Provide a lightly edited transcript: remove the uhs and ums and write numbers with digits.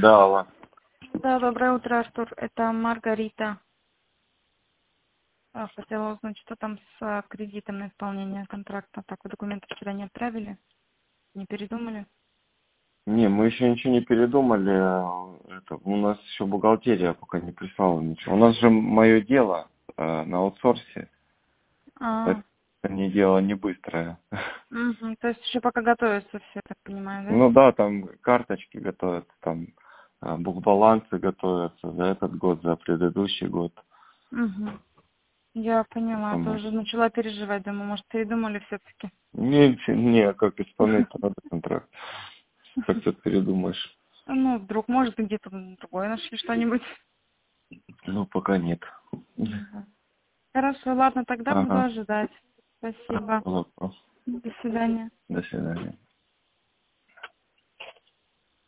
Да, алло. Да, доброе утро, Артур. Это Маргарита. Хотела узнать, что там с кредитом на исполнение контракта. Так, вы документы вчера не отправили? Не передумали? Не, мы еще ничего не передумали. У нас еще бухгалтерия пока не прислала ничего. У нас же мое дело на аутсорсе. А, Это не дело не быстрое. угу. То есть еще пока готовится все, так понимаю, да? Ну да, там карточки готовятся, там бухбалансы готовятся за этот год, за предыдущий год. Угу. Я поняла, Потому тоже начала переживать, думаю, может, передумали все-таки. не, как исполнять надо контракт. Как ты передумаешь? Ну, вдруг, может, где-то другое нашли что-нибудь. Ну, пока нет. Мгм. Хорошо, ладно, тогда буду Ага. ожидать. Спасибо. Вопрос. До свидания. До свидания.